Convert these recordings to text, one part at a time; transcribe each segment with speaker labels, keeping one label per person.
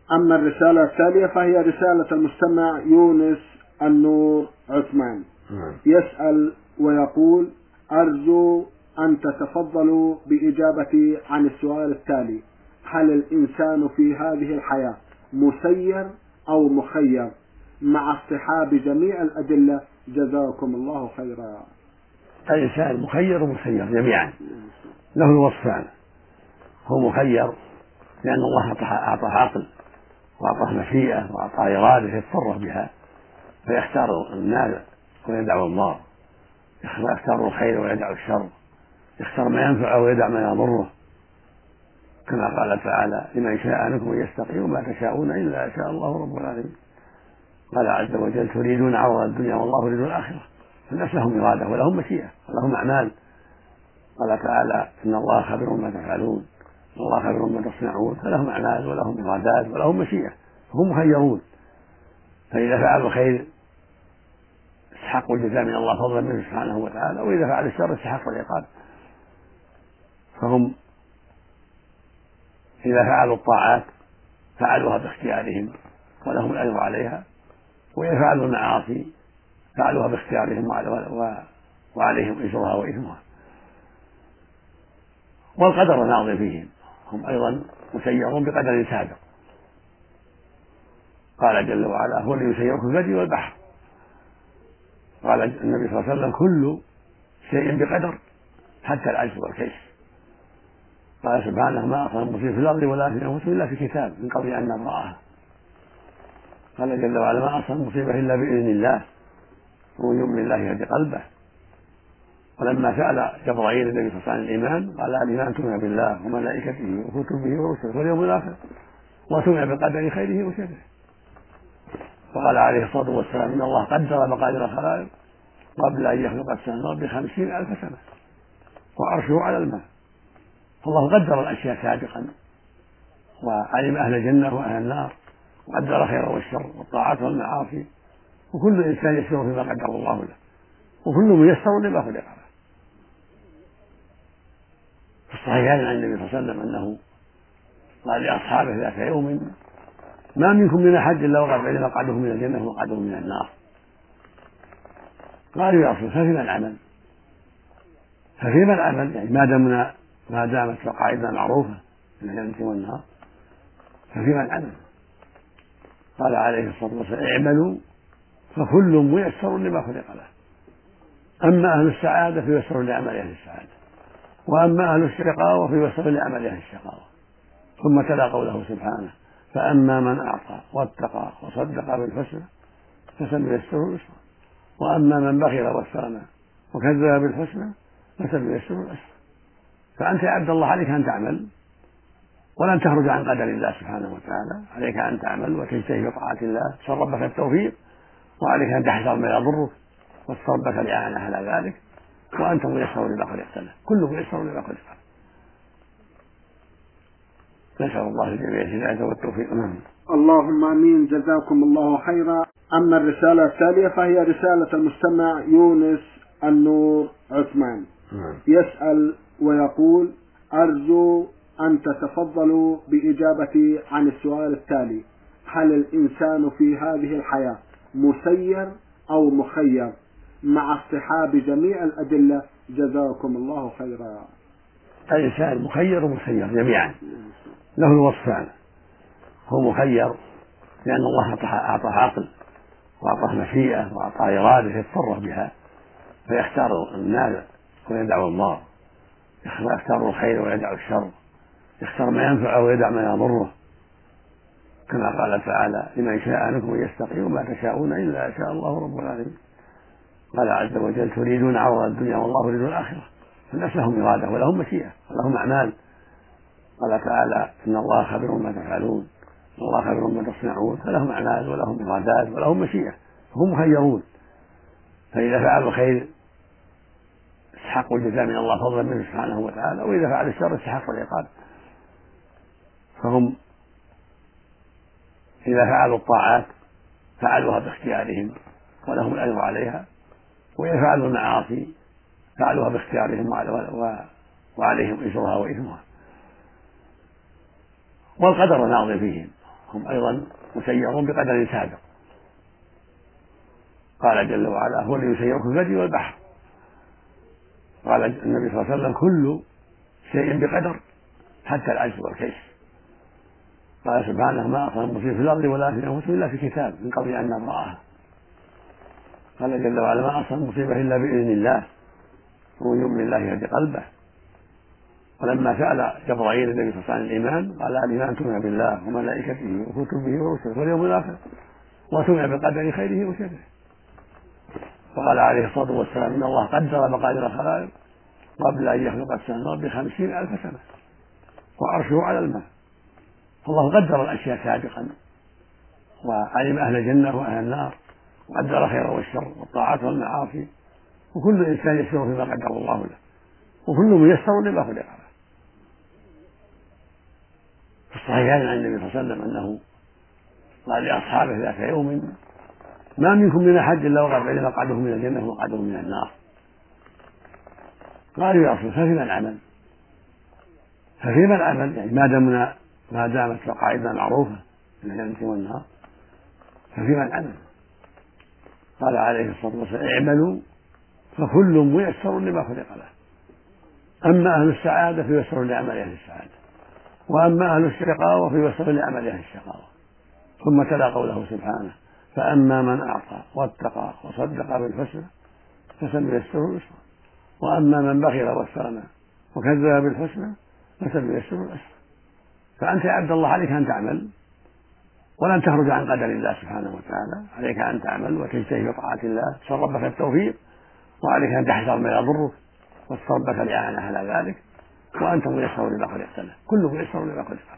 Speaker 1: أما الرسالة التالية فهي رسالة المستمع يونس النور عثمان، يسأل ويقول: أرجو أن تتفضلوا بإجابتي عن السؤال التالي: هل الإنسان في هذه الحياة مسير أو مخير مع اصطحاب جميع الأدلة؟ جزاكم الله خيرا.
Speaker 2: الإنسان مخير ومسير جميعا، له الوصفان. هو مخير لأن الله أعطاه عقل وأعطاه مشيئة وأعطاه إرادة يتصرف بها، فيختار النافع ويدع الضار، يختار الخير ويدع الشر، يختار ما ينفعه ويدع ما يضره، كما قال تعالى: لمن شاء منكم أن يستقيم ما تشاءون إلا شاء الله رب العالمين. قال عز وجل: تريدون عرض الدنيا والله يريد الآخرة. فالناس لهم إرادة ولهم مشيئة ولهم أعمال. قال تعالى: إن الله خبير ما تفعلون، إن الله خبير ما تصنعون. فلهم أعمال ولهم إرادات ولهم مشيئة، هم مخيرون. فإذا فعلوا الخير استحقوا الجزاء من الله فضلا منه سبحانه وتعالى، وإذا فعلوا الشر استحقوا العقاب. فهم إذا فعلوا الطاعات فعلوها باختيارهم ولهم الأجر عليها، وإذا فعلوا المعاصي فعلوها باختيارهم وعليهم إجرها وإثمها. والقدر ناظر فيهم، هم أيضا مسيرون بقدر سابق. قال جل وعلا: هو الذي يسيركم في البر والبحر. قال النبي صلى الله عليه وسلم: كل شيء بقدر حتى العجز والكيس. قال سبحانه: ما أصاب مصيبة في الأرض ولا في أنفسهم إلا في كتاب من قبل أن نبرأها. قال جل وعلا: ما أصاب مصيبة إلا بإذن الله، ومن يؤمن الله يهدي قلبه. ولما سأل جبرائيل النبي صلى الله عليه وسلم الإيمان قال: الإيمان تؤمن بالله وملائكته وكتبه ورسله واليوم الآخر وتؤمن بالقدر خيره وشره. وقال عليه الصلاة والسلام: إن الله قدر مقادير الخلائق قبل أن يخلق السماوات ب50,000 سنة وعرشه على الماء. فالله قدر الأشياء سابقا وعلم أهل الجنة وأهل النار، وقدر الخير والشر والطاعات والمعاصي، وكل إنسان يسير فيما قدر الله له، وكل ميسر لما خلق له. في الصحيحين عن النبي صلى الله عليه وسلم أنه قال لأصحابه ذات يوم: ما منكم من أحد إلا وقد علم مقعده من الجنة ومقعده من النار. قالوا: يا رسول ففيما العمل؟ ففيما العمل يعني ما دامت مقاعدنا معروفة من الجنة والنار، ففيما العمل؟ قال عليه الصلاة والسلام: اعملوا فكل ميسر لما خلق له. أما أهل السعادة فييسر لعمل أهل السعادة، وأما أهل الشقاوة فييسر لعمل أهل الشقاوة. ثم تلا قوله سبحانه: فأما من أعطى واتقى وصدق بالحسنى فسنيسره اليسرى، وأما من بخل واستغنى وكذب بالحسنى فسنيسره العسرى. فأنت يا عبد الله عليك أن تعمل ولن تخرج عن قدر الله سبحانه وتعالى، عليك أن تعمل وتجتهد بطاعة الله، تسأل ربك التوفيق، وعليك أن تحذر ما يضرك وتسأل ربك الإعانة على ذلك، وأنت ميسر لما خلقت له، كل ميسر لما خلقت له. نسأل الله الجميع الهداية والتوفيق.
Speaker 1: اللهم آمين، جزاكم الله خيرا. أما الرسالة التالية فهي رسالة المستمع يونس النور عثمان، يسأل ويقول: أرجو أن تتفضلوا بإجابتي عن السؤال التالي: هل الإنسان في هذه الحياة مسير أو مخير مع اصطحاب جميع الأدلة؟ جزاكم الله خيرا.
Speaker 2: الإنسان مخير ومسير جميعا، له الوصفان. هو مخير لأن الله أعطاه عقل وأعطاه مشيئة وأعطاه إرادة يتصرف بها، فيختار النافع ويدع الضار، يختار الخير ويدع الشر، يختار ما ينفعه ويدع ما يضره، كما قال تعالى: لمن شاء منكم أن يستقيم ما تشاءون إلا شاء الله رب العالمين. قال عز وجل: تريدون عرض الدنيا والله يريد الآخرة. فالناس لهم إرادة ولهم مشيئة ولهم أعمال. قال تعالى: إن الله خبير ما تفعلون، إن الله خبير ما تصنعون. فلهم أعمال ولهم إرادات ولهم مشيئة، هم مخيرون. فإذا فعلوا الخير استحقوا الجزاء من الله فضلا منه سبحانه وتعالى، وإذا فعلوا الشر استحقوا العقاب. فهم إذا فعلوا الطاعات فعلوها باختيارهم ولهم الأجر عليها، وإذا فعلوا المعاصي فعلوها باختيارهم وعليهم إجرها وإثمها. والقدر ناظر فيهم، هم أيضا مسيرون بقدر سابق. قال جل وعلا: هو الذي يسيركم في البر والبحر. قال النبي صلى الله عليه وسلم: كل شيء بقدر حتى العجز والكيس. قال سبحانه: ما أصاب مصيبة في الأرض ولا في أنفسهم إلا في كتاب من قبل أن نبرأها. قال جل وعلا: ما أصاب مصيبة إلا بإذن الله ومن يؤمن الله يهدي قلبه. ولما سأل جبرائيل النبي صلى الله عليه وسلم الإيمان قال: الإيمان تؤمن بالله وملائكته وكتبه ورسله واليوم الآخر وتؤمن بالقدر خيره وشره. وقال عليه الصلاة والسلام: إن الله قدر مقادير الخلائق قبل أن يخلق السماوات ب50,000 سنة وعرشه على الماء. فالله قدر الأشياء سابقا وعلم أهل الجنة وأهل النار وقدر الخير والشر والطاعات والمعاصي، وكل إنسان يسير فيما قدر الله له، وكل ميسر لما خلق له. في الصحيحين عن النبي صلى الله عليه وسلم أنه قال لأصحابه ذات يوم: ما منكم من أحد إلا وقد علم مقعده من الجنة ومقعده من النار. قالوا: يا رسول الله ففيما العمل؟ ففيما العمل يعني ما دامت مقاعدنا معروفة من الجنة والنار ففيما العمل؟ قال عليه الصلاة والسلام: اعملوا فكل ميسر لما خلق له. أما أهل السعادة فييسر لعمل أهل السعادة، وأما أهل الشقاوة فييسر لعمل أهل الشقاوة. ثم تلا قوله سبحانه: فأما من أعطى واتقى وصدق بالحسنى فسنيسره اليسرى، وأما من بخل واستغنى وكذب بالحسنى فسنيسره العسرى. فأنت يا عبد الله عليك أن تعمل ولن تخرج عن قدر الله سبحانه وتعالى، عليك أن تعمل وتجتهد بطاعة الله، تسأل ربك التوفيق، وعليك أن تحذر ما يضرك وتسأل ربك الإعانة على ذلك، وأنت ميسر لما خلقت له، كل ميسر لما خلقت له.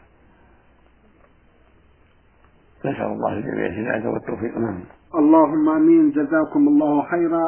Speaker 2: نسأل الله الجميع الهداية والتوفيق.
Speaker 1: اللهم آمين. جزاكم الله خيرا.